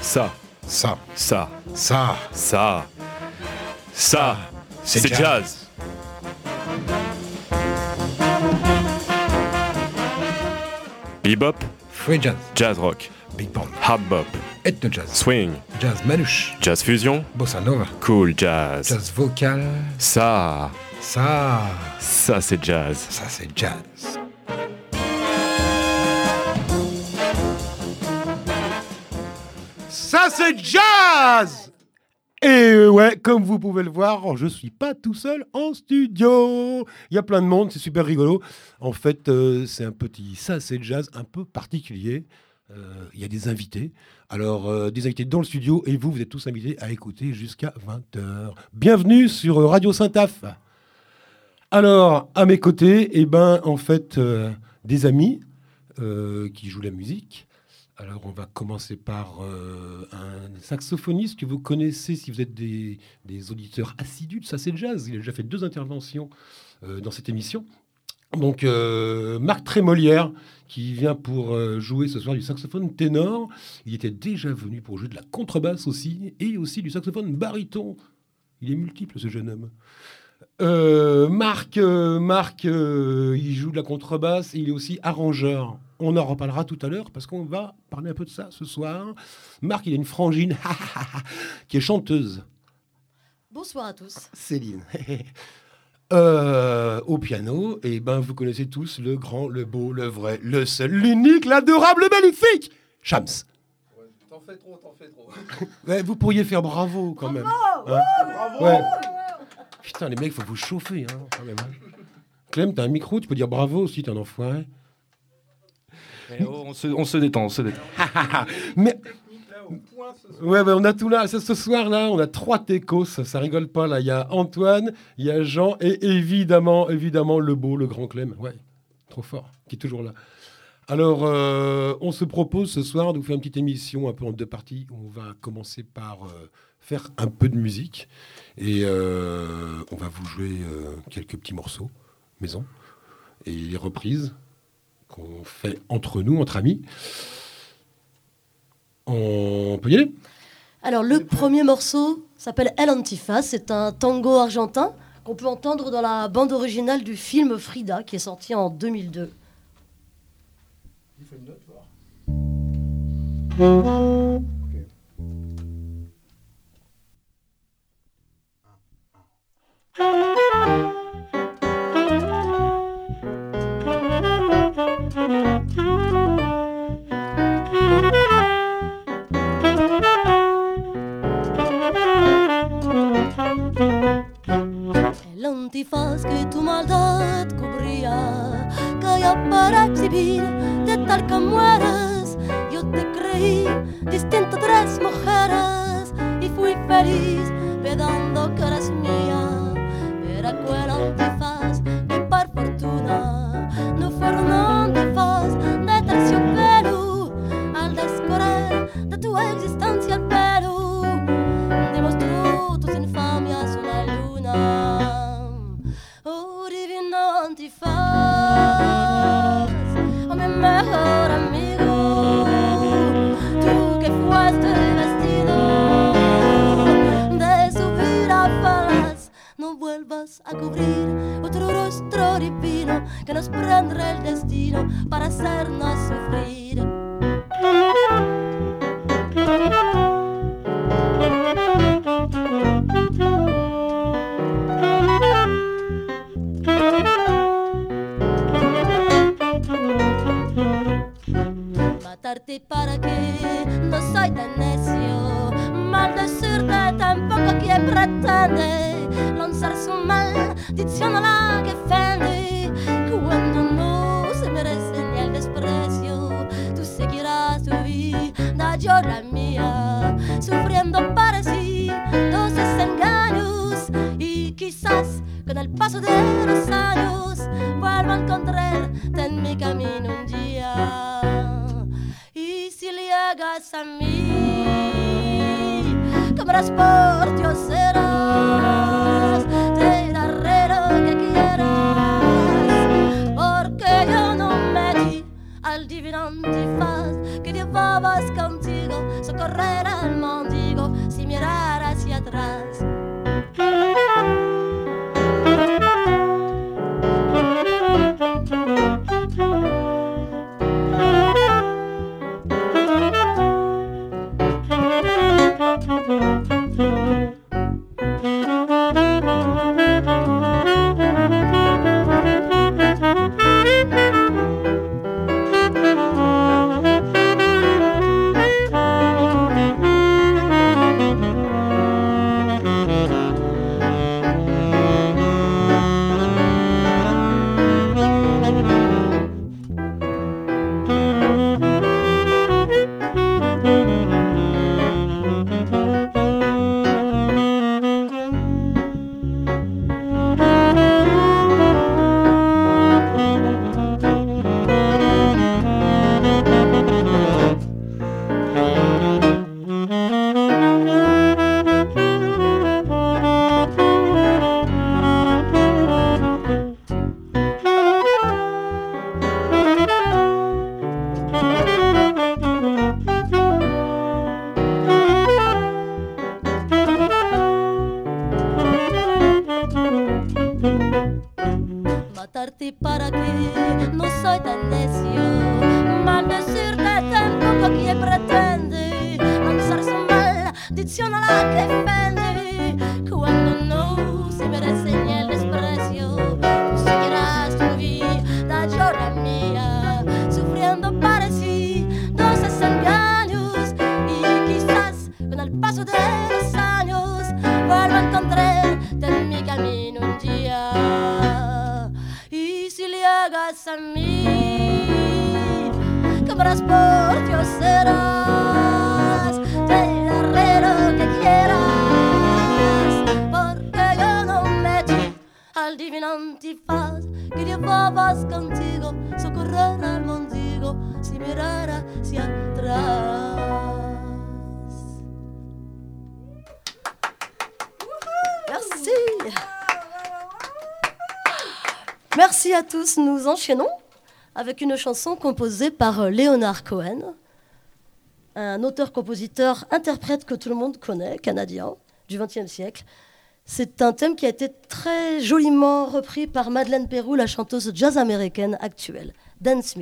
Ça, Ça, ça, ça, ça, ça, c'est jazz. Bebop, free jazz, jazz rock, big band, hard bop, ethno jazz, swing, jazz manouche, jazz fusion, bossa nova, cool jazz. jazz vocal, Ça c'est jazz. ça c'est jazz. Ça c'est jazz. Et ouais, comme vous pouvez le voir, je suis pas tout seul en studio. Il y a plein de monde, c'est super rigolo. En fait, c'est un petit ça c'est jazz un peu particulier. Il y a des invités. Alors, des invités dans le studio et vous êtes tous invités à écouter jusqu'à 20h. Bienvenue sur Radio Saint-Af. Alors, à mes côtés, en fait, des amis qui jouent la musique. Alors, on va commencer par un saxophoniste que vous connaissez si vous êtes des auditeurs assidus de Ça c'est jazz. Il a déjà fait 2 interventions dans cette émission. Donc, Marc Trémolière, qui vient pour jouer ce soir du saxophone ténor. Il était déjà venu pour jouer de la contrebasse aussi, et aussi du saxophone baryton. Il est multiple, ce jeune homme. Marc, il joue de la contrebasse et il est aussi arrangeur. On en reparlera tout à l'heure parce qu'on va parler un peu de ça ce soir. Marc, il a une frangine qui est chanteuse. Bonsoir à tous. Céline. Au piano, vous connaissez tous le grand, le beau, le vrai, le seul, l'unique, l'adorable, le magnifique Shams. Ouais, t'en fais trop. Ouais, vous pourriez faire bravo quand même. Bravo, bravo. Ouais. Putain, les mecs, faut vous chauffer, hein, quand même. Clem, t'as un micro, tu peux dire bravo aussi, t'es un enfoiré. On se détend. Mais ouais, on a tout là. Ce soir là, on a 3 techos, ça rigole pas là. Il y a Antoine, il y a Jean et évidemment le beau, le grand Clem. Ouais, trop fort, qui est toujours là. Alors, on se propose ce soir de vous faire une petite émission un peu en 2 parties. On va commencer par faire un peu de musique et on va vous jouer quelques petits morceaux maison et les reprises qu'on fait entre nous, entre amis. On peut y aller ? Alors, le premier morceau s'appelle El Antifaz. C'est un tango argentin qu'on peut entendre dans la bande originale du film Frida, qui est sorti en 2002. Il faut une note, voir. El antifaz que tu maldad cubría, caía para exhibir de tal que mueres. Yo te creí distinto a 3 mujeres y fui feliz pensando que eras mía. Era aquel antifaz que por fortuna no fuera un antifaz de terciopelo. Al descorrer de tu existencia el pelo demostró tus infamias una luna. Oh, divino antifaz, oh mi mejor amigo, tú que fuiste vestido de subir a falas, no vuelvas a cubrir otro rostro divino que nos prendrá el destino para hacernos sufrir. Matarte para que no soy tan necio, maldecirte tampoco quien pretende lanzar su maldición a la que ofende. Cuando no se merece ni el desprecio, tú seguirás tu vida, yo la mía, sufriendo para sí 2 desengaños y quizás con el paso de los años vuelva a encontrarte en mi camino un día. Y si llegas a mí, comerás por Dios serás, te daré lo que quieras, porque yo no me di al divino antifaz que llevabas contigo, socorrerás Matarte para que no soy tan necio, maldecirte tampoco que pretende, lanzar su maldición a la que ofende, cuando no se merece ni el desprecio, tú seguirás tu vida, yo la mía, sufriendo parecidos engaños, y quizás con el paso de los años vuelva a encontrarte en mi camino un día. Y si llegas a mí, cámaras por Dios serás, te daré lo que quieras, porque yo no metí al divino antifaz que llevabas contigo, socorrer al mendigo si mirara hacia atrás. Merci. Merci à tous. Nous enchaînons avec une chanson composée par Leonard Cohen, un auteur-compositeur-interprète que tout le monde connaît, canadien, du XXe siècle. C'est un thème qui a été très joliment repris par Madeleine Peyroux, la chanteuse jazz américaine actuelle. Dance Me.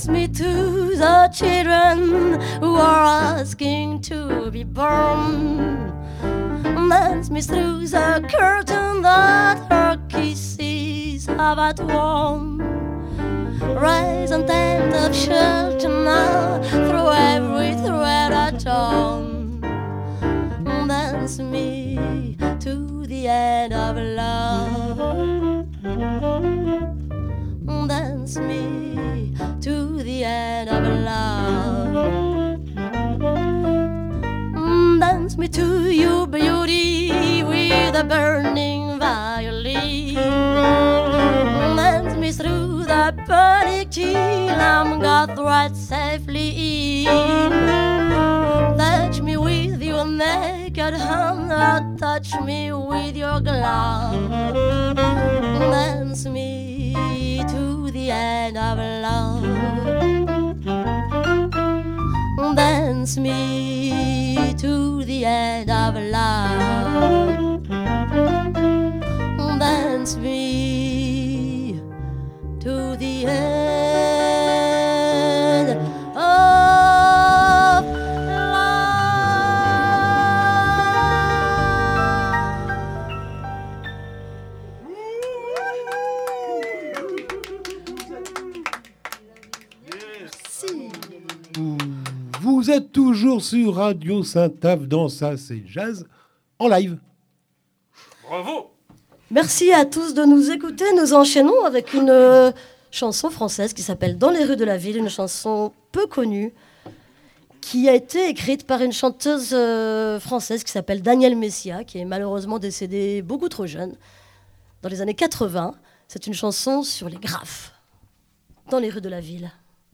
dance me to the children who are asking to be born. Dance me through the curtain that her kisses have torn. Rise and tent of shelter now through every thread at dawn. Dance me to the end of love. Dance me to the end of love. Dance me to your beauty with a burning violin. Dance me through the panic till I'm got right safely in. Touch me with your naked hand, touch me with your glove. Dance me to the end of love. Dance me to the end of love. Dance me to the end of love. Vous êtes toujours sur Radio Saint-Ave dans Ça c'est Jazz en live. Bravo. Merci à tous de nous écouter. Nous enchaînons avec une chanson française qui s'appelle Dans les rues de la ville, une chanson peu connue qui a été écrite par une chanteuse française qui s'appelle Danielle Messia, qui est malheureusement décédée beaucoup trop jeune, dans les années 80. C'est une chanson sur les graphes, dans les rues de la ville.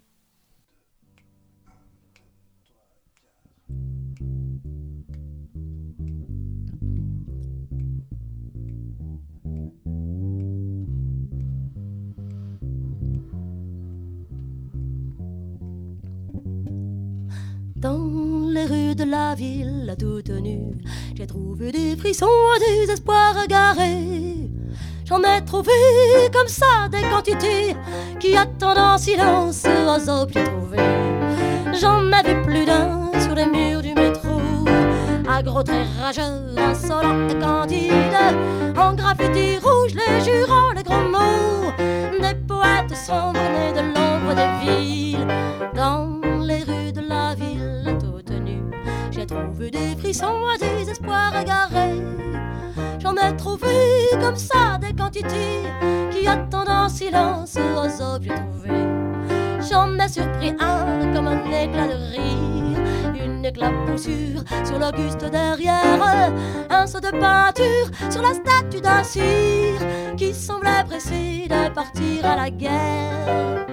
Dans les rues de la ville, à toute nue, j'ai trouvé des frissons, des espoirs égarés. J'en ai trouvé comme ça des quantités qui attendent en silence aux autres j'ai trouvé. J'en avais plus d'un sur les murs du métro, à gros traits rageux, insolents et candides, en graffiti rouge, les jurons, les gros mots, des poètes sombres nés de l'ombre des villes. Dans les rues de la ville, toute nue, j'ai trouvé des frissons, des espoirs égarés. J'en ai trouvé comme ça des quantités qui attendent en silence aux objets trouvés. J'en ai surpris un comme un éclat de rire, une éclaboussure sur l'auguste derrière, un saut de peinture sur la statue d'un cire qui semblait pressé de partir à la guerre.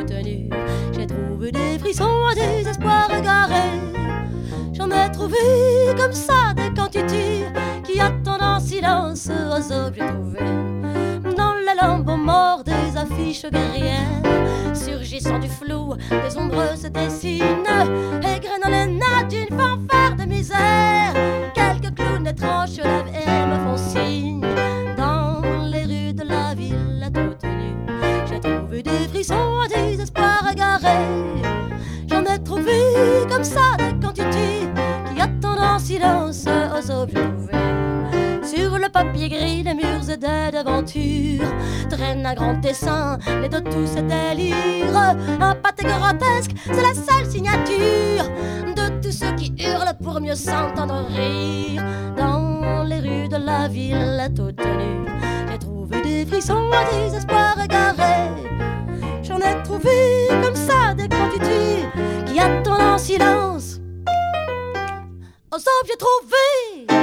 toute nue. J'ai trouvé des frissons, des espoirs égarés. J'en ai trouvé comme ça des quantités qui attendent en silence aux objets trouvés. Dans les lambeaux morts des affiches guerrières, surgissant du flou, des ombres se dessinent, égrenant les nattes d'une fanfare de misère. Quelques clowns étranges se lèvent et me font signe. Dans les rues de la ville toute nue, j'ai trouvé des frissons, des espoirs égarés. J'en ai trouvé comme ça des quantités qui attendent en silence aux objets trouvés. Sur le papier gris, les murs et des devantures traînent un grand dessin, les de tous ces délires. Un pâté grotesque, c'est la seule signature de tous ceux qui hurlent pour mieux s'entendre rire. Dans les rues de la ville toute nue, j'ai trouvé des frissons, des espoirs égarés. J'en ai trouvé comme ça des quantités qui attendent en silence aux objets trouvés.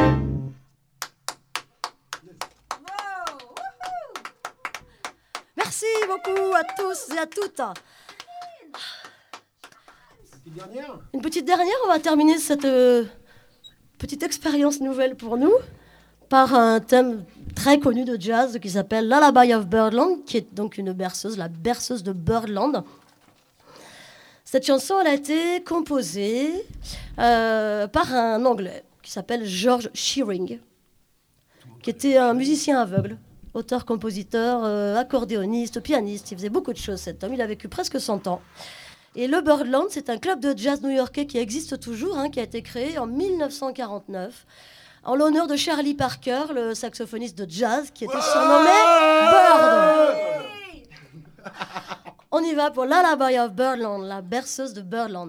Merci beaucoup à tous et à toutes. Une petite dernière, on va terminer cette petite expérience nouvelle pour nous par un thème très connu de jazz qui s'appelle Lullaby of Birdland, qui est donc une berceuse, la berceuse de Birdland. Cette chanson, elle a été composée par un Anglais qui s'appelle George Shearing, qui était un musicien aveugle, auteur, compositeur, accordéoniste, pianiste. Il faisait beaucoup de choses, cet homme. Il a vécu presque 100 ans. Et le Birdland, c'est un club de jazz new-yorkais qui existe toujours, qui a été créé en 1949, en l'honneur de Charlie Parker, le saxophoniste de jazz, qui était surnommé Bird. On y va pour Lullaby of Birdland, la berceuse de Birdland.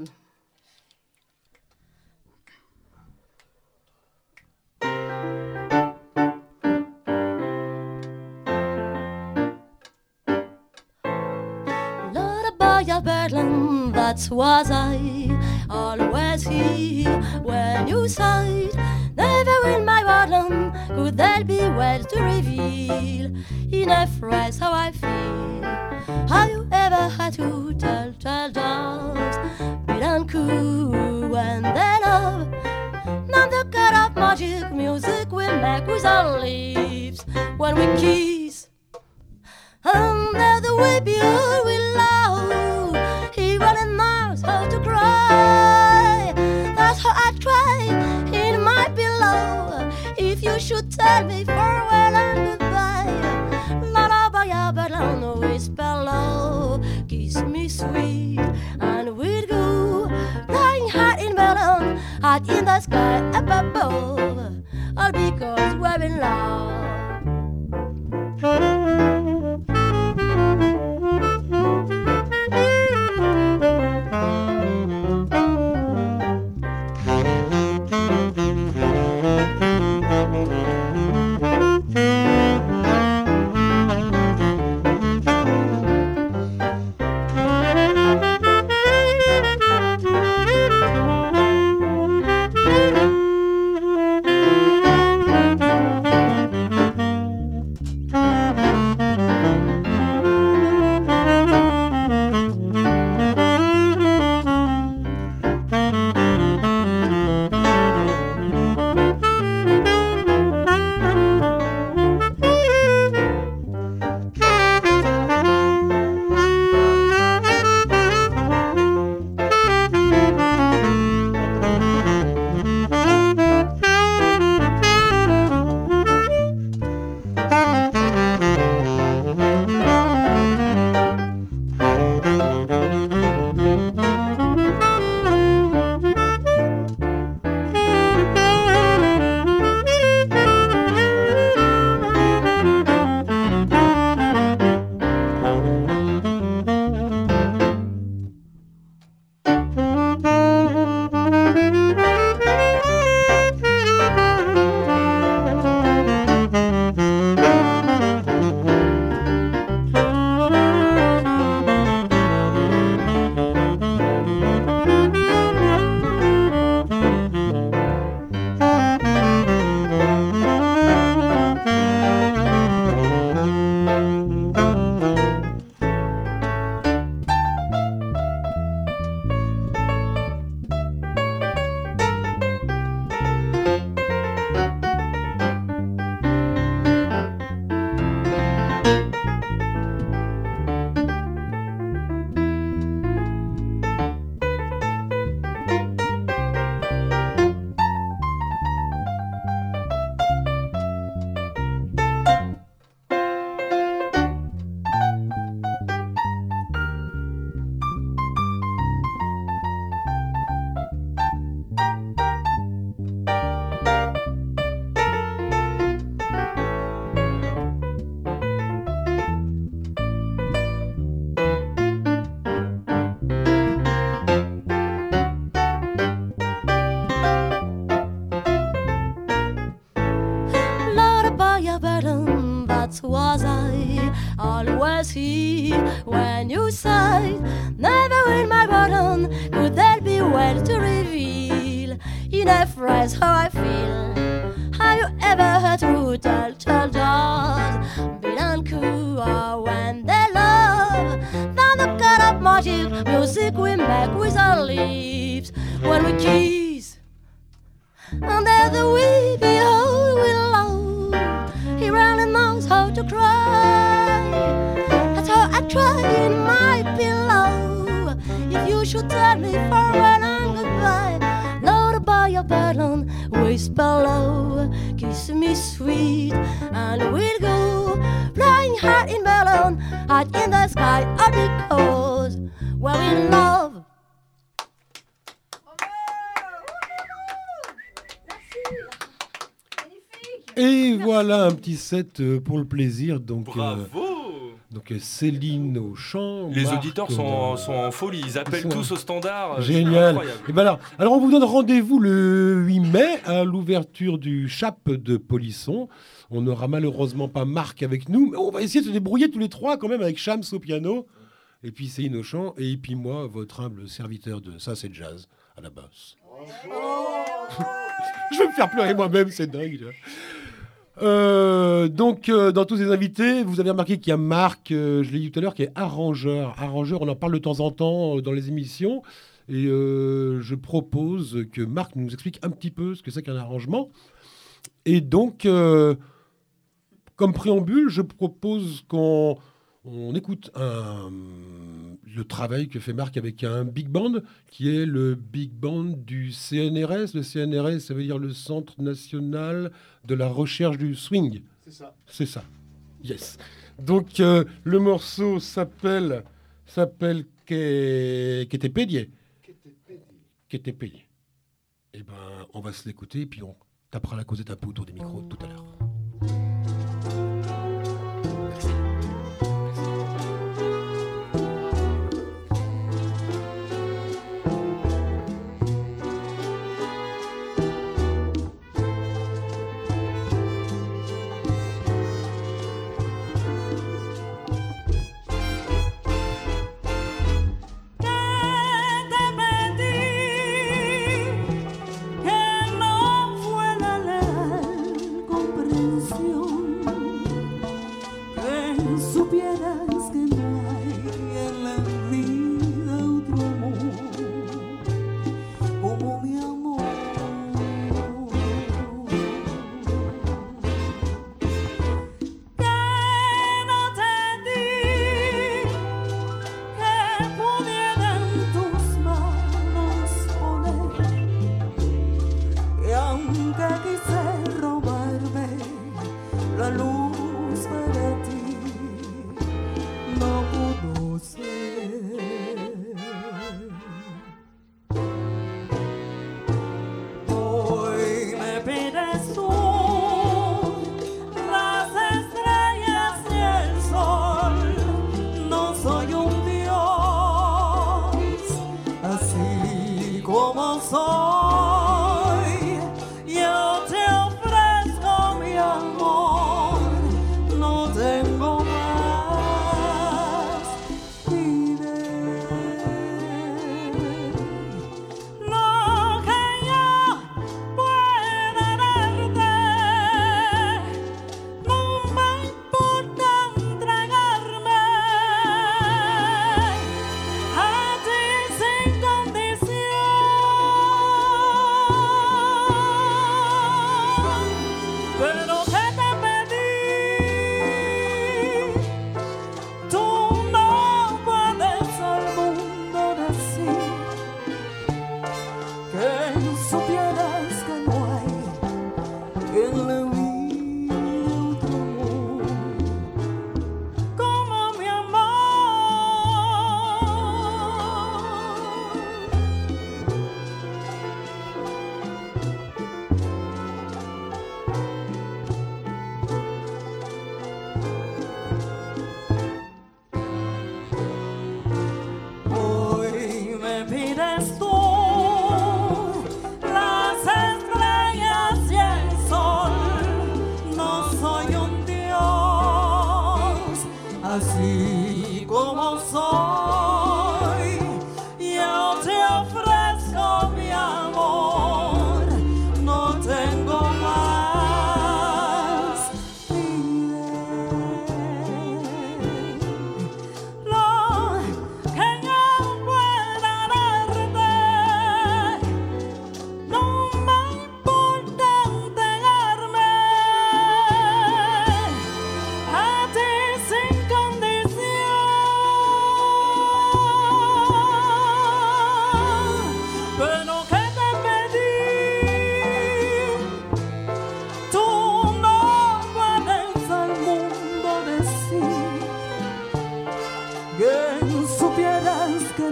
Lullaby of Birdland, that was I always hear when you sighed. Never in my Birdland could there be words to reveal in a phrase how I feel. Have you ever had to tell dogs beat and coo when they love? Now the kind of magic music we make with our lips when we kiss. Under the weepy old willow, he really knows how to cry. That's how I try in my pillow. If you should tell me farewell and goodbye, lullaby of Birdland, whisper low, kiss me sweet, and we'd go flying high in Birdland, high in the sky up above, all because we're in love. express how I feel. Have you ever heard who tell jazz? Bill and Cool when they love. Then the kind of magic music we make with our lips when we kiss. Under the weepy hole we love, he really knows how to cry. That's how I cry in my pillow. If you should tell me farewell and goodbye, load by your balloon, whisper low, kiss me sweet, and we'll go flying high in balloon, high in the sky, all because we're in love. Et voilà un petit set pour le plaisir. Donc, Bravo. Donc Céline au chant. Les Marc, auditeurs sont en folie, ils appellent sont tous au standard. génial. Incroyable. Et ben alors on vous donne rendez-vous le 8 mai à l'ouverture du Chap de Polisson. On n'aura malheureusement pas Marc avec nous, mais on va essayer de se débrouiller tous les trois quand même avec Shams au piano, et puis Céline au chant, et puis moi, votre humble serviteur de Ça c'est Jazz à la basse. Je vais me faire pleurer moi-même, c'est dingue. Donc, dans tous ces invités, vous avez remarqué qu'il y a Marc, je l'ai dit tout à l'heure, qui est arrangeur. Arrangeur, on en parle de temps en temps dans les émissions. Et je propose que Marc nous explique un petit peu ce que c'est qu'un arrangement. Et donc, comme préambule, je propose qu'on écoute le travail que fait Marc avec un big band, qui est le big band du CNRS. Le CNRS, ça veut dire le Centre National de la Recherche du Swing. C'est ça. C'est ça. Yes. Donc, le morceau s'appelle Que te pedie. Que te pedie. Eh ben, on va se l'écouter, puis on tapera la causette un peu autour des micros tout à l'heure.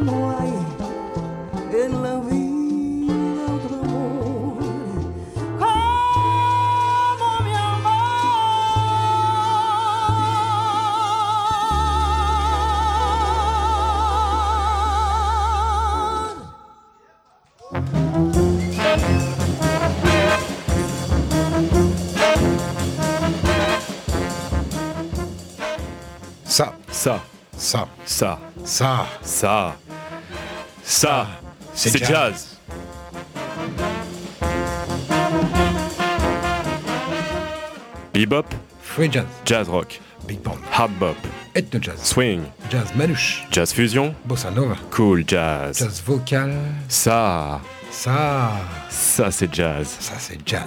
noyé en la vie d'autre amour. Como mi Ça, Ça, ça, ça, ça, ça, ça, c'est jazz. Bebop, free jazz, jazz rock, big band, hard bop, ethno jazz, swing, jazz manouche, jazz fusion, bossa nova, cool jazz. jazz vocal, Ça, ça c'est jazz. c'est jazz.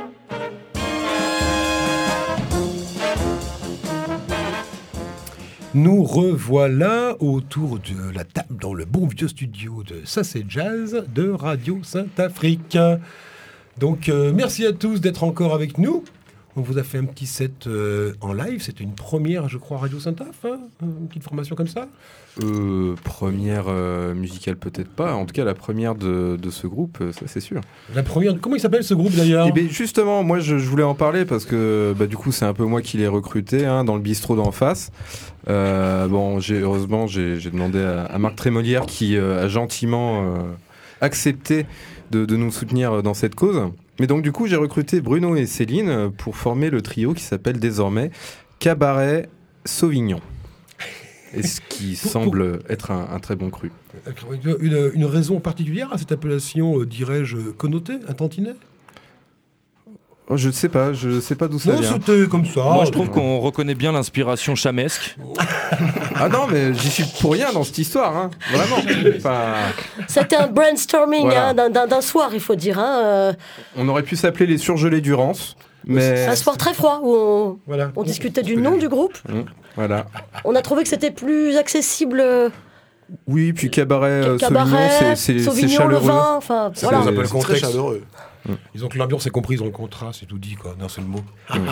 Nous revoilà autour de la table dans le bon vieux studio de Ça c'est Jazz de Radio Saint-Afrique. Donc merci à tous d'être encore avec nous. On vous a fait un petit set en live, c'était une première je crois Radio Saint-Af, hein, une petite formation comme ça. Première musicale peut-être pas, en tout cas la première de ce groupe, ça c'est sûr. La première, comment il s'appelle ce groupe d'ailleurs? Et bien justement, moi je voulais en parler parce que du coup c'est un peu moi qui l'ai recruté dans le bistrot d'en face. Heureusement j'ai demandé à Marc Trémolière qui a gentiment accepté de nous soutenir dans cette cause. Mais donc du coup j'ai recruté Bruno et Céline pour former le trio qui s'appelle désormais Cabaret Sauvignon. Et ce qui semble être un très bon cru. Une raison particulière à cette appellation, dirais-je, connotée, un tantinet? Oh, je sais pas d'où ça Non, vient. c'était comme ça. Moi, je trouve qu'on reconnaît bien l'inspiration chamesque. Ah non, mais j'y suis pour rien dans cette histoire, hein. Vraiment. Enfin, C'était un brainstorming Voilà. d'un soir, il faut dire. on aurait pu s'appeler les surgelés du Rance, mais Un soir très froid où Voilà. on discutait du nom du groupe. voilà. On a trouvé que c'était plus accessible. Oui, puis Cabaret Cabaret, Sauvignon, c'est Sauvignon, le chaleureux. vin. Enfin, Ça, voilà. on appelle le C'est très contexte. chaleureux. Disons que l'ambiance est comprise dans le contrat, c'est tout dit, quoi. Non, c'est le mot.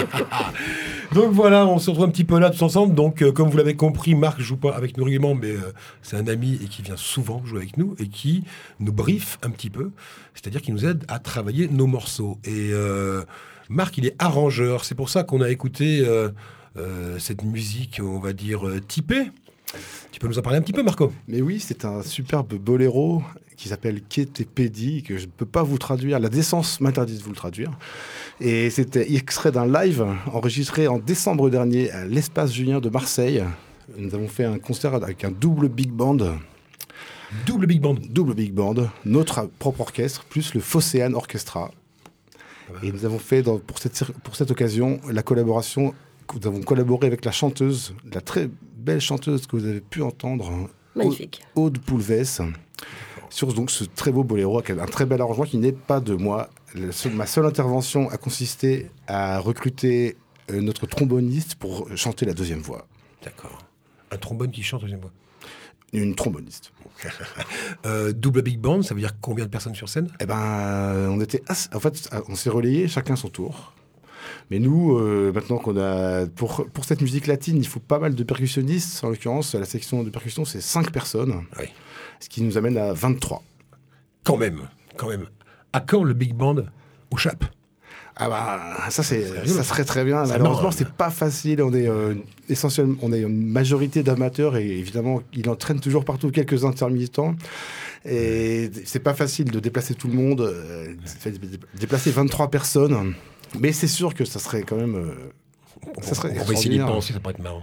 Donc voilà, on se retrouve un petit peu là tous ensemble. Donc, comme vous l'avez compris, Marc joue pas avec nous régulièrement, mais c'est un ami et qui vient souvent jouer avec nous et qui nous briefe un petit peu. C'est-à-dire qu'il nous aide à travailler nos morceaux. Et Marc, il est arrangeur. C'est pour ça qu'on a écouté cette musique, on va dire, typée. Tu peux nous en parler un petit peu, Marco? Mais oui, c'est un superbe boléro qui s'appelle Ketepedi, que je ne peux pas vous traduire. La décence m'interdit de vous le traduire. Et c'était extrait d'un live enregistré en décembre dernier à l'Espace Julien de Marseille. Nous avons fait un concert avec un double big band. Double big band. Double big band, notre propre orchestre, plus le Phocéan Orchestra. Et nous avons fait, pour cette occasion, la collaboration. Nous avons collaboré avec la chanteuse, la très belle chanteuse que vous avez pu entendre, Magnifique. Aude Poulvès, sur donc ce très beau boléro, avec un très bel arrangement qui n'est pas de moi. Ma seule intervention a consisté à recruter notre tromboniste pour chanter la deuxième voix. D'accord. Un trombone qui chante deuxième voix. Une tromboniste. Double big band, ça veut dire combien de personnes sur scène? Eh ben, on s'est relayés chacun son tour. Mais nous, maintenant qu'on a... Pour cette musique latine, il faut pas mal de percussionnistes. En l'occurrence, la section de percussion, c'est 5 personnes. Oui. Ce qui nous amène à 23. Quand même. À quand le big band au Chap? Ah bah, ça serait très bien. Ça Malheureusement, marche. c'est pas facile. On est essentiellement, on est une majorité d'amateurs et évidemment, il entraîne toujours partout quelques intermittents. Et c'est pas facile de déplacer tout le monde, déplacer 23 personnes. Mais c'est sûr que ça serait quand même. Ça serait on va essayer d'y extraordinaire. penser, ça pourrait être marrant.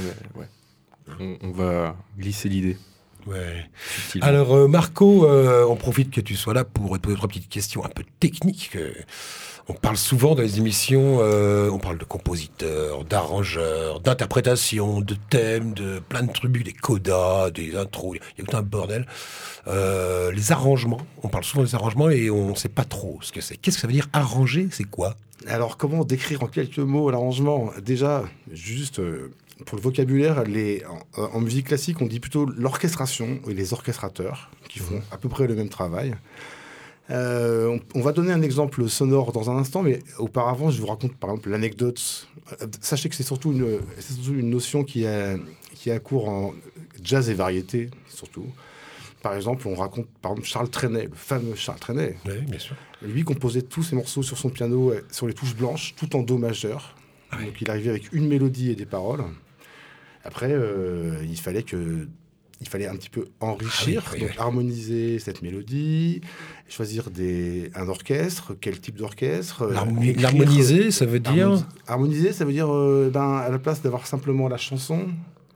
On va glisser l'idée. Ouais. subtilement. Alors, Marco, on profite que tu sois là pour te poser 3 petites questions un peu techniques. On parle souvent dans les émissions, on parle de compositeurs, d'arrangeurs, d'interprétation, de thèmes, de plein de trucs, des codas, des intros, il y a tout un bordel. Les arrangements, on parle souvent des arrangements et on ne sait pas trop ce que c'est. Qu'est-ce que ça veut dire arranger? C'est quoi? Alors, comment décrire en quelques mots l'arrangement? Déjà, juste pour le vocabulaire, en musique classique, on dit plutôt l'orchestration et les orchestrateurs qui font à peu près le même travail. On va donner un exemple sonore dans un instant, mais auparavant, je vous raconte par exemple l'anecdote. Sachez que c'est surtout une notion qui a cours en jazz et variété, surtout. Par exemple, on raconte Charles Trenet, le fameux Charles Trenet. Oui, bien sûr. Lui composait tous ses morceaux sur son piano, sur les touches blanches, tout en do majeur. Donc il arrivait avec une mélodie et des paroles. Après, il fallait un petit peu enrichir, donc harmoniser cette mélodie, choisir un orchestre, quel type d'orchestre. L'harmoniser, ça veut dire... Harmoniser, ça veut dire, à la place d'avoir simplement la chanson,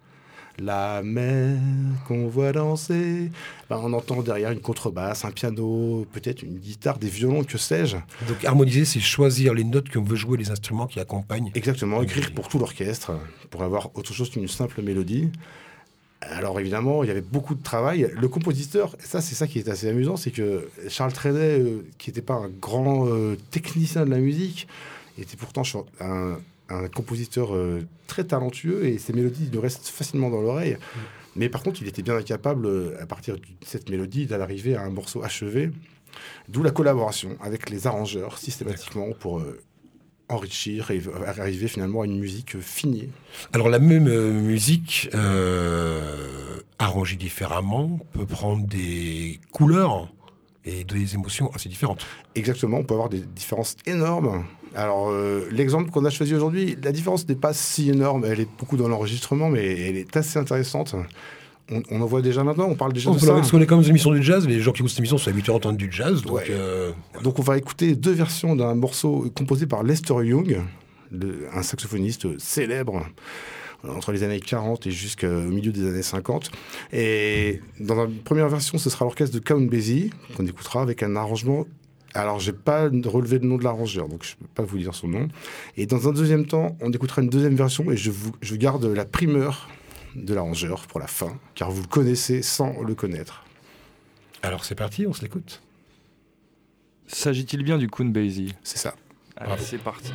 la mer qu'on voit danser, on entend derrière une contrebasse, un piano, peut-être une guitare, des violons, que sais-je. Donc harmoniser, c'est choisir les notes qu'on veut jouer, les instruments qui accompagnent. Exactement, écrire pour tout l'orchestre, pour avoir autre chose qu'une simple mélodie. Alors évidemment, il y avait beaucoup de travail. Le compositeur, c'est ça qui est assez amusant, c'est que Charles Trenet, qui n'était pas un grand technicien de la musique, était pourtant un compositeur très talentueux, et ses mélodies lui restent facilement dans l'oreille. Mais par contre, il était bien incapable, à partir de cette mélodie, d'arriver à un morceau achevé. D'où la collaboration avec les arrangeurs, systématiquement, pour enrichir et arriver finalement à une musique finie. Alors la même musique, arrangée différemment, peut prendre des couleurs et des émotions assez différentes. Exactement, on peut avoir des différences énormes. Alors, l'exemple qu'on a choisi aujourd'hui, la différence n'est pas si énorme, elle est beaucoup dans l'enregistrement, mais elle est assez intéressante. On en voit déjà maintenant, on parle déjà de ça. Parce qu'on est comme une émission de jazz, les gens qui écoutent cette émission sont habitués à entendre du jazz. Donc, donc on va écouter 2 versions d'un morceau composé par Lester Young, un saxophoniste célèbre, entre les années 40 et jusqu'au milieu des années 50. Et dans la première version, ce sera l'orchestre de Count Basie, qu'on écoutera avec un arrangement. Alors, je n'ai pas relevé le nom de l'arrangeur, donc je ne peux pas vous dire son nom. Et dans un deuxième temps, on écoutera une deuxième version, et je garde la primeur de l'arrangeur pour la fin, car vous le connaissez sans le connaître. Alors c'est parti, on se l'écoute. S'agit-il bien du Count Basie ? C'est ça. Allez, c'est parti.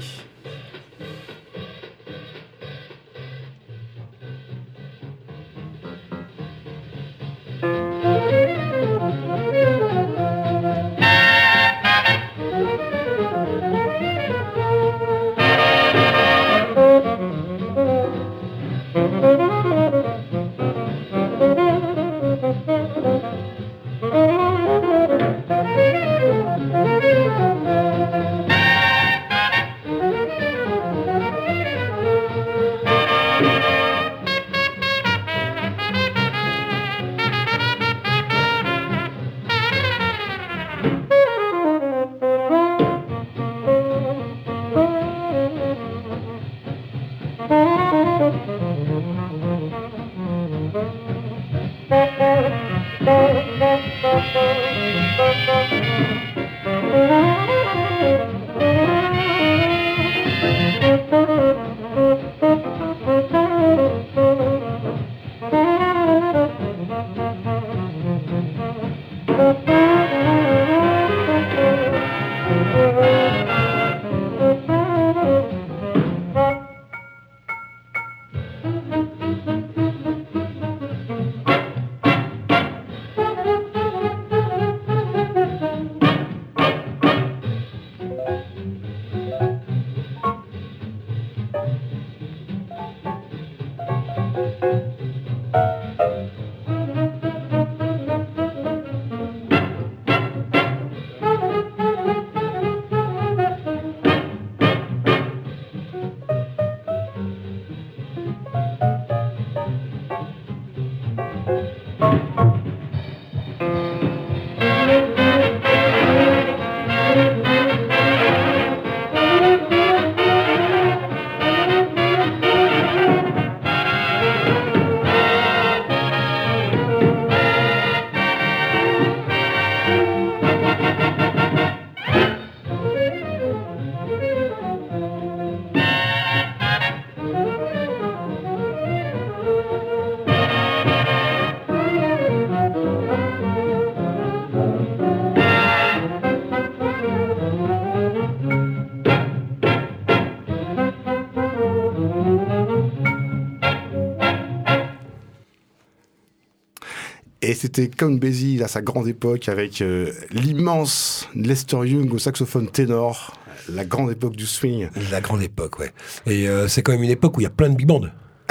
Et c'était Count Basie à sa grande époque, avec l'immense Lester Young au saxophone ténor, la grande époque du swing. La grande époque, ouais. Et c'est quand même une époque où il y a plein de big bands.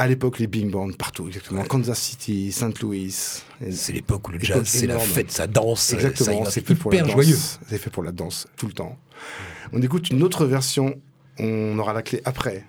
À l'époque, les big bands partout, exactement. Kansas City, St. Louis. C'est l'époque où le Époque jazz, c'est la énorme. fête, ça danse. Exactement, c'est c'est fait pour la hyper danse. joyeux. C'est fait pour la danse, tout le temps. On écoute une autre version, on aura la clé après.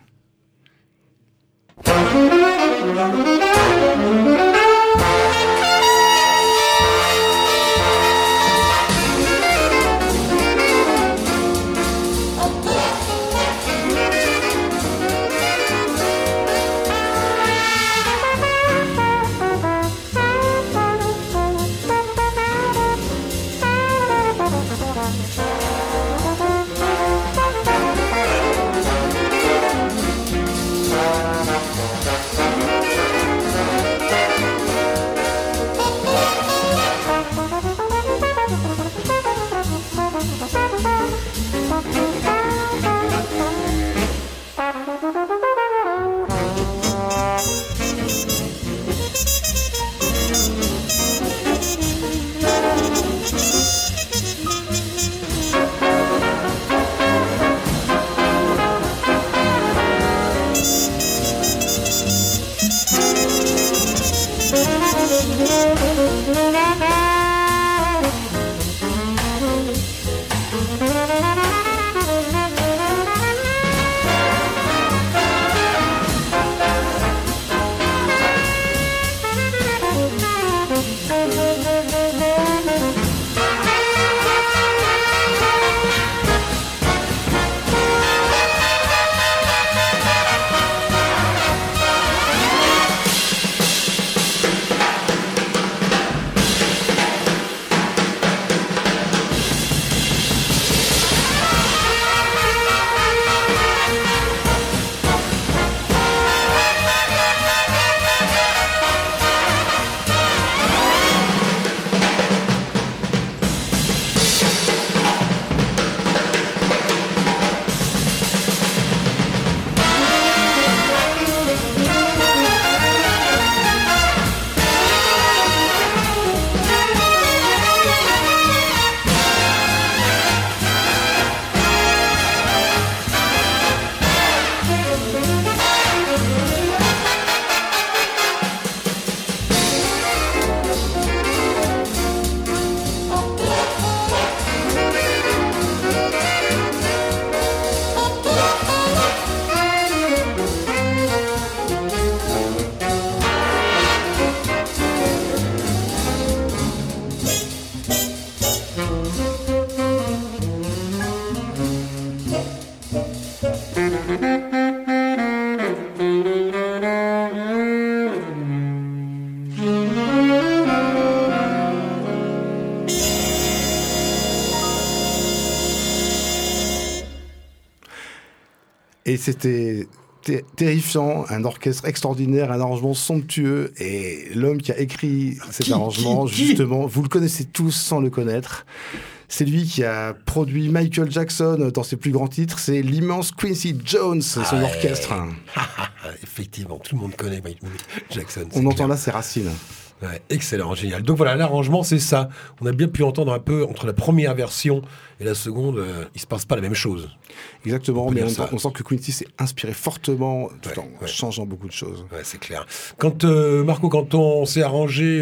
Et c'était terrifiant, un orchestre extraordinaire, un arrangement somptueux, et l'homme qui a écrit cet arrangement, justement, vous le connaissez tous sans le connaître. C'est lui qui a produit Michael Jackson dans ses plus grands titres, c'est l'immense Quincy Jones, son orchestre. Effectivement, tout le monde connaît Michael Jackson. On entend là ses racines. Ouais, excellent, génial. Donc voilà, l'arrangement, c'est ça. On a bien pu entendre un peu entre la première version et la seconde, il se passe pas la même chose. Exactement, On peut mais dire ça. on sent que Quincy s'est inspiré fortement tout en ouais. changeant beaucoup de choses. Ouais, c'est clair. Quand Marco, quand on s'est arrangé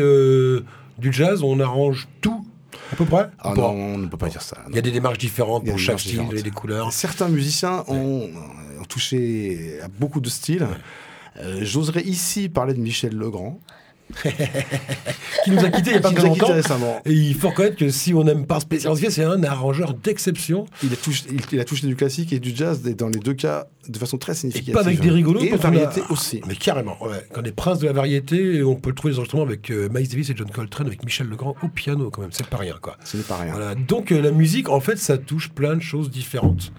du jazz, on arrange tout à peu près. Ah Ou pas non, on ne peut pas dire ça. Il y a des démarches différentes Il y a pour des chaque démarches style différentes. et des couleurs. Certains musiciens ont touché à beaucoup de styles. J'oserais ici parler de Michel Legrand, Qui nous a quittés il n'y a pas qui très nous a quittés longtemps. récemment. Et il faut reconnaître que si on n'aime pas spécialement, c'est un arrangeur d'exception. Il a touché du classique et du jazz, et dans les deux cas, de façon très Et significative. pas avec des rigolos. Et parce qu'on a- variété aussi. Mais carrément, ouais. Quand les princes de la variété, on peut le trouver des enregistrements avec Miles Davis et John Coltrane, avec Michel Legrand au piano quand même, c'est pas rien quoi. Ce n'est pas rien. Voilà. Donc la musique, en fait, ça touche plein de choses différentes.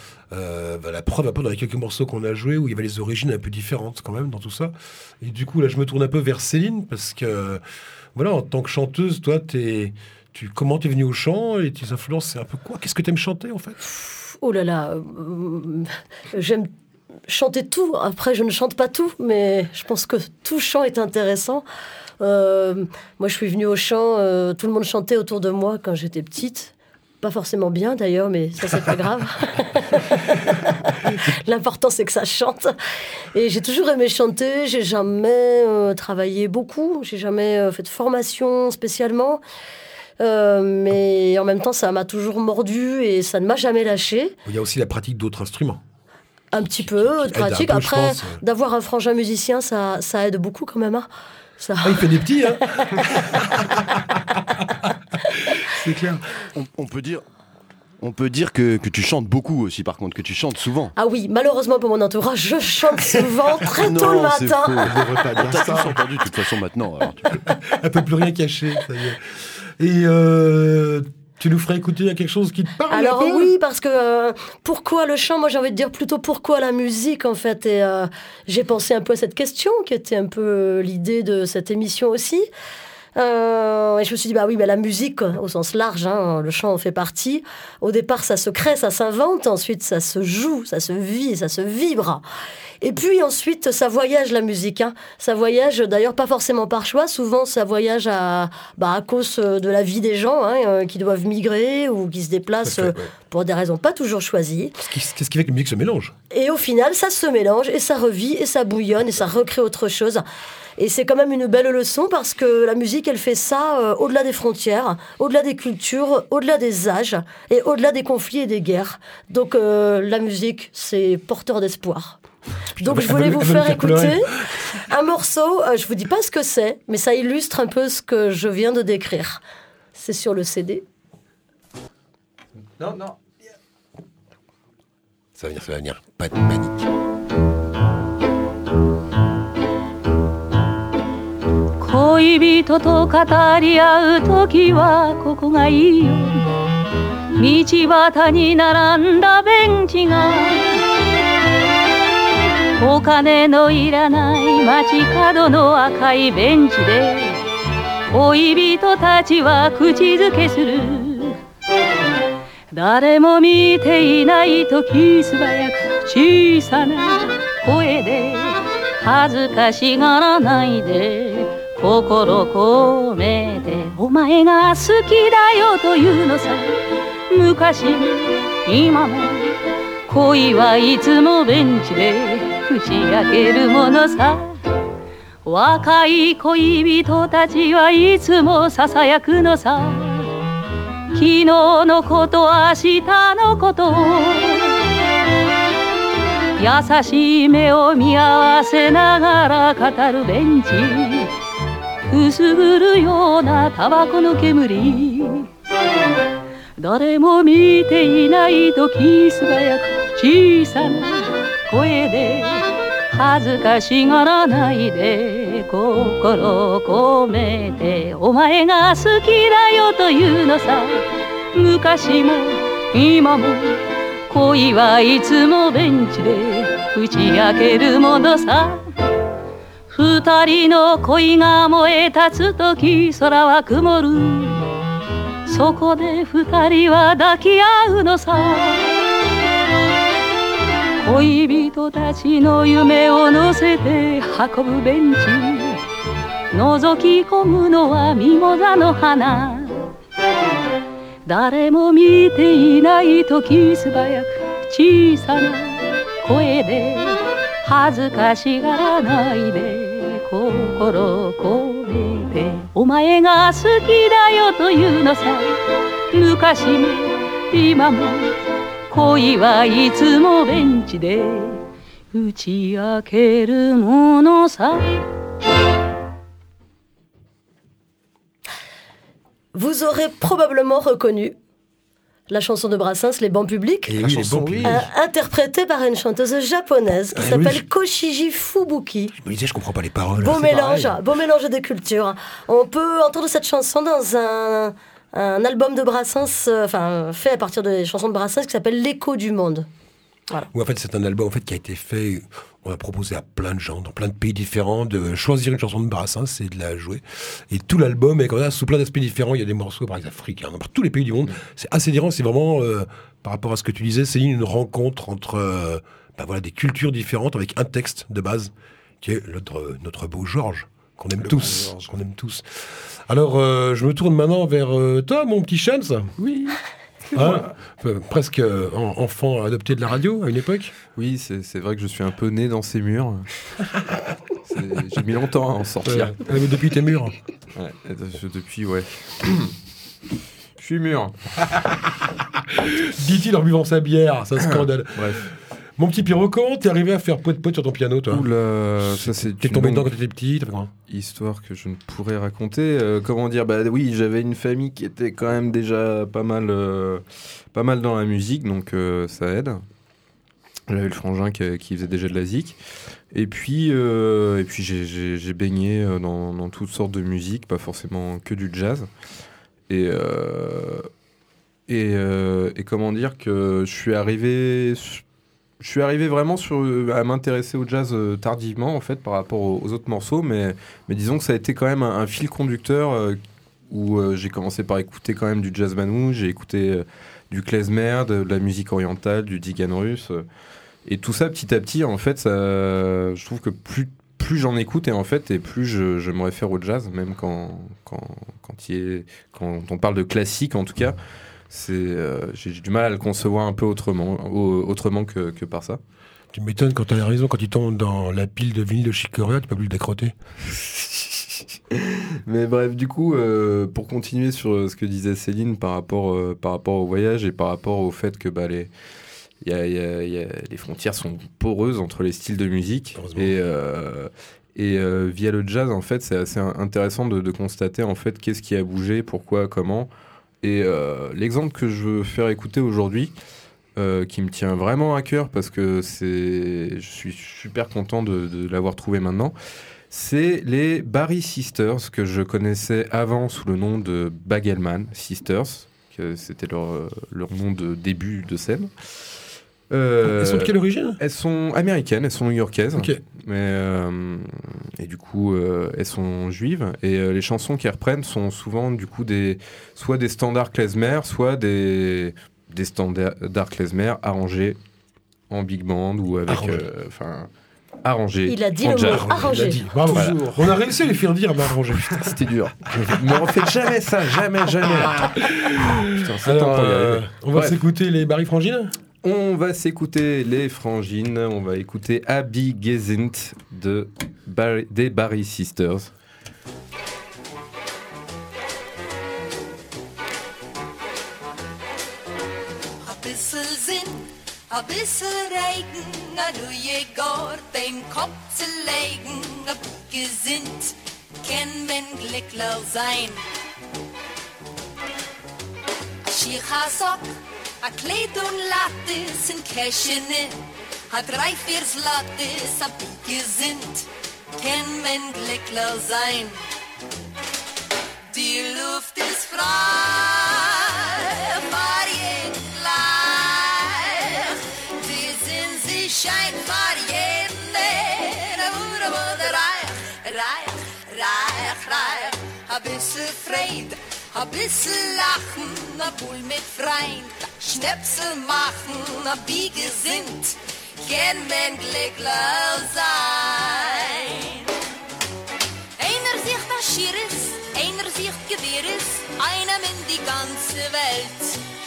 La preuve un peu dans les quelques morceaux qu'on a joués où il y avait les origines un peu différentes quand même dans tout ça. Et du coup là je me tourne un peu vers Céline parce que voilà, en tant que chanteuse, toi comment t'es venue au chant et tes influences c'est un peu quoi? Qu'est-ce que t'aimes chanter en fait? Oh là là, j'aime chanter tout. Après, je ne chante pas tout, mais je pense que tout chant est intéressant. Moi, je suis venue au chant, tout le monde chantait autour de moi quand j'étais petite. Pas forcément bien d'ailleurs, mais ça, c'est pas grave. L'important, c'est que ça chante. Et j'ai toujours aimé chanter. J'ai jamais travaillé beaucoup. J'ai jamais fait de formation spécialement. Mais en même temps, ça m'a toujours mordu et ça ne m'a jamais lâché. Il y a aussi la pratique d'autres instruments. Un petit peu de pratique. peu, je Après, pense. d'avoir un frangin musicien, ça aide beaucoup quand même. Hein. Ça... Ah, il fait des petits, hein. C'est clair. On peut dire que tu chantes beaucoup aussi, par contre, que tu chantes souvent. Ah oui, malheureusement pour mon entourage, je chante souvent très tôt le Non, c'est matin. faux. On devrait pas On dire t'a ça. tous entendu de toute façon maintenant. Alors Elle peut plus rien cacher. Ça y est. Et tu nous ferais écouter quelque chose qui te parle Alors un peu oui, parce que pourquoi le chant? Moi j'ai envie de dire plutôt pourquoi la musique en fait. Et j'ai pensé un peu à cette question qui était un peu l'idée de cette émission aussi. Et je me suis dit, bah oui, mais la musique, au sens large, hein, le chant en fait partie. Au départ, ça se crée, ça s'invente. Ensuite, ça se joue, ça se vit, ça se vibre. Et puis ensuite, ça voyage, la musique. Hein. Ça voyage, d'ailleurs, pas forcément par choix. Souvent, ça voyage à cause de la vie des gens qui doivent migrer ou qui se déplacent pour des raisons pas toujours choisies. Qu'est-ce qui fait que la musique se mélange? Et au final, ça se mélange et ça revit et ça bouillonne et ça recrée autre chose. Et c'est quand même une belle leçon parce que la musique, elle fait ça au-delà des frontières, au-delà des cultures, au-delà des âges et au-delà des conflits et des guerres. Donc la musique, c'est porteur d'espoir. Donc je voulais vous faire écouter un morceau, je vous dis pas ce que c'est, mais ça illustre un peu ce que je viens de décrire. C'est sur le CD. Non. Ça va venir. Pas de panique. 恋人と語り合う時はここがいいよ道端に並んだベンチがお金のいらない街角の赤いベンチで恋人たちは口づけする誰も見ていない時素早く小さな声で恥ずかしがらないで心込めてお前が好きだよというのさ昔も今も恋はいつもベンチで打ち明けるものさ若い恋人たちはいつもささやくのさ昨日のこと明日のこと優しい目を見合わせながら語るベンチくすぐるようなタバコの煙誰も見ていない時素早く小さな声で恥ずかしがらないで心込めてお前が好きだよというのさ昔も今も恋はいつもベンチで打ち明けるものさ二人の恋が燃え立つとき空は曇るそこで二人は抱き合うのさ恋人たちの夢を乗せて運ぶベンチ覗き込むのはミモザの花誰も見ていないとき素早く小さな声で恥ずかしがらないで心込めてお前が好きだよというのさ昔も今も恋はいつもベンチで打ち明けるものさ Vous aurez probablement reconnu la chanson de Brassens, Les bancs publics, Et oui, les bons publics. interprétée par une chanteuse japonaise qui s'appelle Koshiji Fubuki. Je me disais, je comprends pas les paroles. Beau C'est mélange pareil. de cultures. On peut entendre cette chanson dans un album de Brassens, fait à partir des chansons de Brassens qui s'appelle L'écho du monde. Voilà. Ou en fait, c'est un album qui a été fait. On a proposé à plein de gens, dans plein de pays différents, de choisir une chanson de Brassens et de la jouer. Et tout l'album est comme ça, sous plein d'aspects différents. Il y a des morceaux, par exemple, africains, dans tous les pays du monde. C'est assez différent. C'est vraiment, par rapport à ce que tu disais, c'est une rencontre entre des cultures différentes avec un texte de base qui est notre beau Georges, qu'on aime tous. Alors, je me tourne maintenant vers toi, mon petit Chance. Oui. Presque enfant adopté de la radio à une époque. Oui, c'est vrai que je suis un peu né dans ces murs. J'ai mis longtemps à en sortir. Mais depuis tes murs. Ouais, depuis, ouais. Je suis mûr. Dit-il en buvant sa bière, c'est un scandale. Bref. Mon petit Pierrot, comment t'es arrivé à faire poète sur ton piano, toi? Oula, ça c'est T'es tombé dedans quand t'étais petit, t'as fait quoi? Histoire que je ne pourrais raconter. Comment dire? Bah oui, j'avais une famille qui était quand même déjà pas mal dans la musique, donc ça aide. J'avais le frangin qui faisait déjà de la zik. Et puis j'ai baigné dans toutes sortes de musique, pas forcément que du jazz. Et comment dire que je suis arrivé vraiment à m'intéresser au jazz tardivement en fait par rapport aux autres morceaux, mais disons que ça a été quand même un fil conducteur où j'ai commencé par écouter quand même du jazz manouche, j'ai écouté du klezmer, de la musique orientale, du digan russe, et tout ça petit à petit en fait, je trouve que plus j'en écoute et plus je me réfère au jazz, même quand on parle de classique en tout cas. J'ai du mal à le concevoir un peu autrement que par ça. Tu m'étonnes quand t'as raison, quand il tombe dans la pile de vinyle de Chick Corea, tu peux plus le décroter. Mais bref, du coup, pour continuer sur ce que disait Céline par rapport au voyage et par rapport au fait que les frontières sont poreuses entre les styles de musique et via le jazz, en fait, c'est assez intéressant de constater en fait qu'est-ce qui a bougé, pourquoi, comment. Et l'exemple que je veux faire écouter aujourd'hui, qui me tient vraiment à cœur parce que je suis super content de l'avoir trouvé maintenant, c'est les Barry Sisters, que je connaissais avant sous le nom de Bagelman Sisters, que c'était leur nom de début de scène. Elles sont de quelle origine? Elles sont américaines, elles sont new-yorkaises. Okay. Et du coup, elles sont juives. Et les chansons qu'elles reprennent sont souvent du coup soit des standards klezmer, soit des standards klezmer arrangés en big band ou avec... arrangés. Il a dit le mot arrangé. Bravo. Voilà. On a réussi à lui faire dire arrangé. C'était dur. Ne me refaites jamais ça, jamais. Putain, c'est temps pour y arriver. On va s'écouter les Barry Frangines. On va s'écouter les Frangines, on va écouter Abby Gesint des Barry Sisters. A bisschen Regen, a neue Gord, den Kopf zu legen, a gesinnt, kann man glücklich sein. A Schicha-Sock, a Kleid und Lattes, ein Käschene, a 3-4 Slattes, a gesinnt, kann man glücklich sein. Die Luft ist frei, für jeden gleich. Die Sinn scheint für jeden, reich. A bisschen Freude, a bisschen Lachen, a Bull mit Freund, Schnäpsel machen, a Biege sind, kann man glücklich sein. Einer sieht das Schieres, einer sieht Gewehres, einem in die ganze Welt.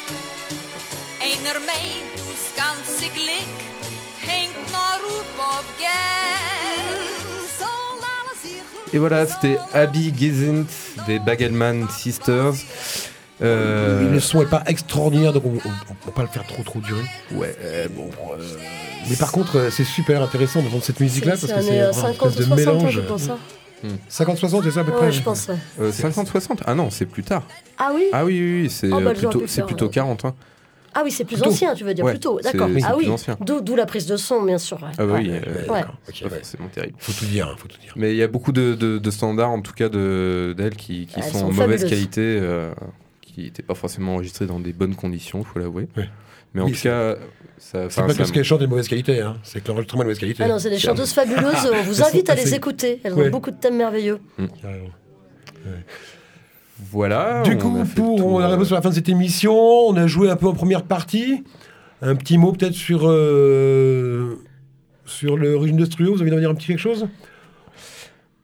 Einer meint, das ganze Glück hängt nur auf Geld. Et voilà, c'était Abby Gesint des Bagelman Sisters. Le son est pas extraordinaire, donc on peut pas le faire trop durer. Ouais, bon. Mais par contre, c'est super intéressant d'entendre cette musique-là parce que c'est un espèce de mélange. Je pense, 50-60, c'est ça à peu près? Ouais, je pense. 50-60? Ah non, c'est plus tard. Ah oui? Ah oui, c'est plutôt 40. Hein. Ah oui, c'est plus ancien, tu veux dire, ouais, plutôt. D'accord. Ah oui, d'où la prise de son, bien sûr. Ah oui, okay, c'est terrible. Faut tout dire. Mais il y a beaucoup de standards, en tout cas d'elles, qui sont en mauvaise qualité, qui n'étaient pas forcément enregistrés dans des bonnes conditions, il faut l'avouer. Ouais. Mais en tout cas, c'est pas parce qu'elles chantent de mauvaise qualité, hein. C'est que l'enregistrement est de mauvaise qualité. Ah non, c'est des chanteuses fabuleuses. On vous invite à les écouter. Elles ont beaucoup de thèmes merveilleux. Voilà. Du coup, on arrive sur la fin de cette émission. On a joué un peu en première partie. Un petit mot peut-être sur le régime de Struo. Vous avez envie de dire un petit quelque chose?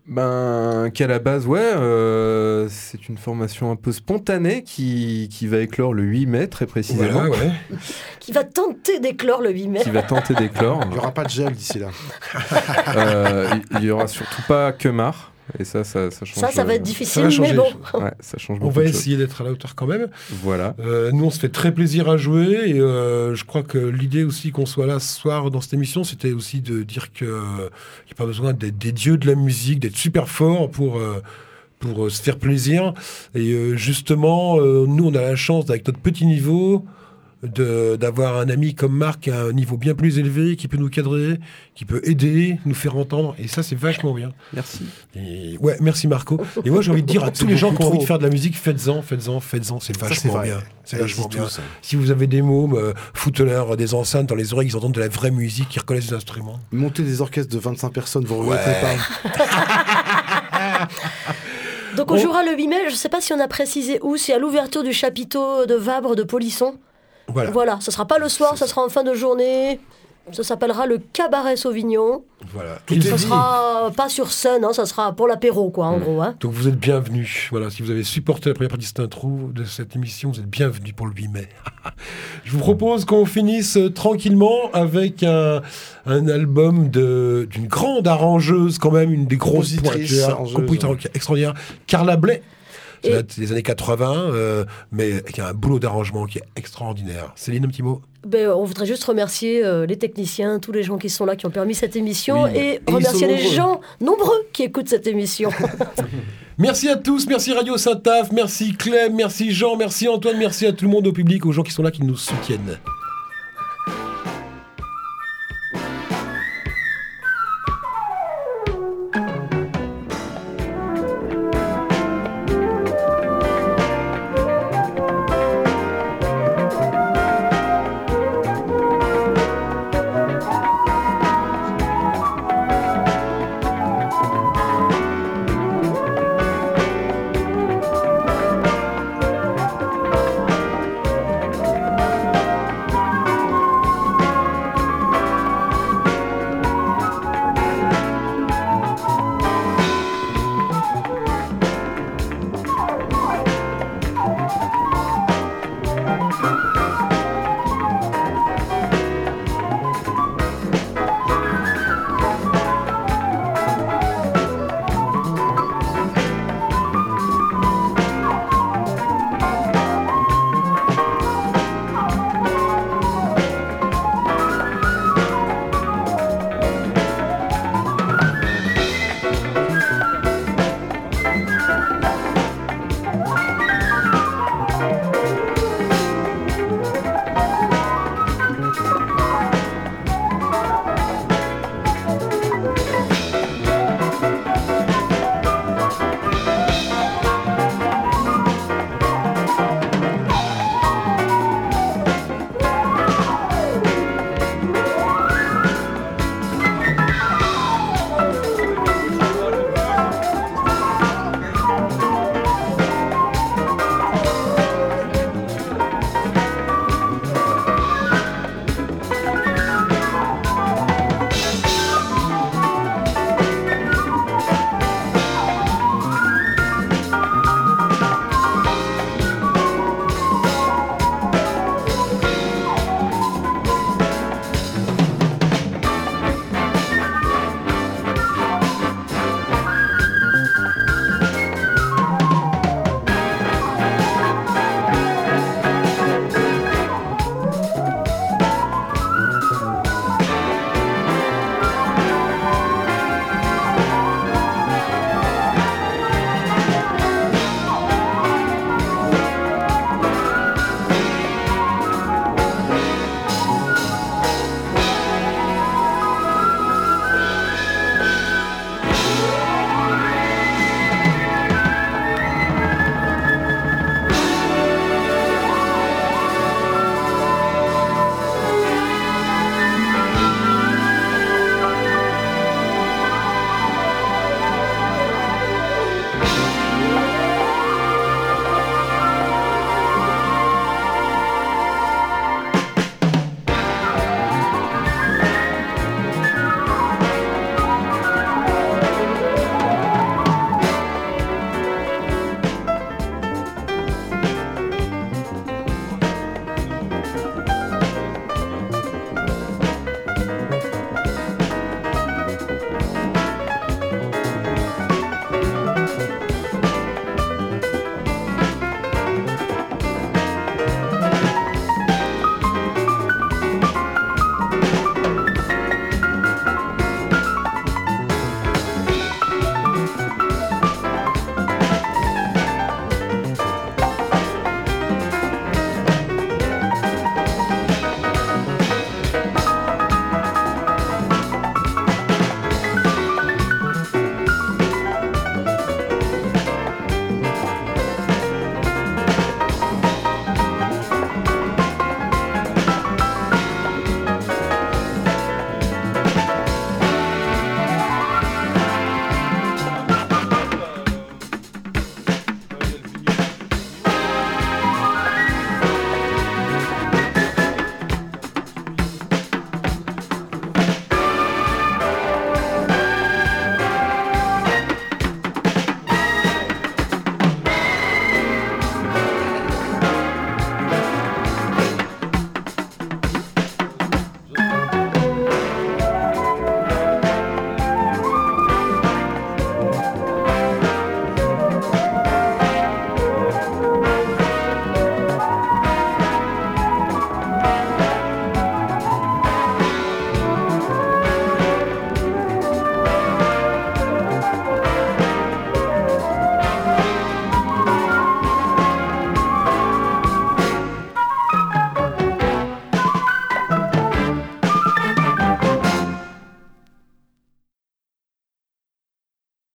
Qu'à la base, c'est une formation un peu spontanée qui va éclore le 8 mai, très précisément. Voilà, ouais. Qui va tenter d'éclore le 8 mai. Qui va tenter d'éclore. Il n'y aura pas de gel d'ici là. Il n'y aura surtout pas que marre. Et ça change. Ça va être difficile, ça va mais bon. Ouais, ça change On beaucoup va de choses. essayer d'être à la hauteur quand même. Voilà. Nous, on se fait très plaisir à jouer. Et je crois que l'idée aussi qu'on soit là ce soir dans cette émission, c'était aussi de dire qu'il n'y a pas besoin d'être des dieux de la musique, d'être super fort pour se faire plaisir. Et justement, nous, on a la chance, avec notre petit niveau, d'avoir un ami comme Marc qui a un niveau bien plus élevé, qui peut nous cadrer, qui peut aider, nous faire entendre. Et ça, c'est vachement bien. Merci. Et ouais, merci Marco. Et moi, j'ai envie de dire à tous les gens qui ont envie de faire de la musique, faites-en. C'est vachement bien. C'est vachement bien. Si vous avez des mômes, foutez-leur des enceintes dans les oreilles, ils entendent de la vraie musique, ils reconnaissent les instruments. Monter des orchestres de 25 personnes, vous ne regrettez pas. Donc on jouera le 8 mai, je ne sais pas si on a précisé où, c'est à l'ouverture du chapiteau de Vabre de Polisson. Voilà, ça sera pas le soir, ça sera en fin de journée. Ça s'appellera le Cabaret Sauvignon. Voilà. Et ça sera pas sur scène, hein, ça sera pour l'apéro, quoi, en gros. Hein. Donc vous êtes bienvenus. Voilà, si vous avez supporté la première partie de cette intro, de cette émission, vous êtes bienvenus pour le 8 mai. Je vous propose qu'on finisse tranquillement avec un album d'une grande arrangeuse, quand même, une des grosses pointures, compositrice extraordinaire, Carla Bley. C'est des années 80, mais avec un boulot d'arrangement qui est extraordinaire. Céline, un petit mot ? On voudrait juste remercier les techniciens, tous les gens qui sont là, qui ont permis cette émission, et remercier les gens nombreux qui écoutent cette émission. Merci à tous, merci Radio Saint-Aph, merci Clem, merci Jean, merci Antoine, merci à tout le monde, au public, aux gens qui sont là, qui nous soutiennent.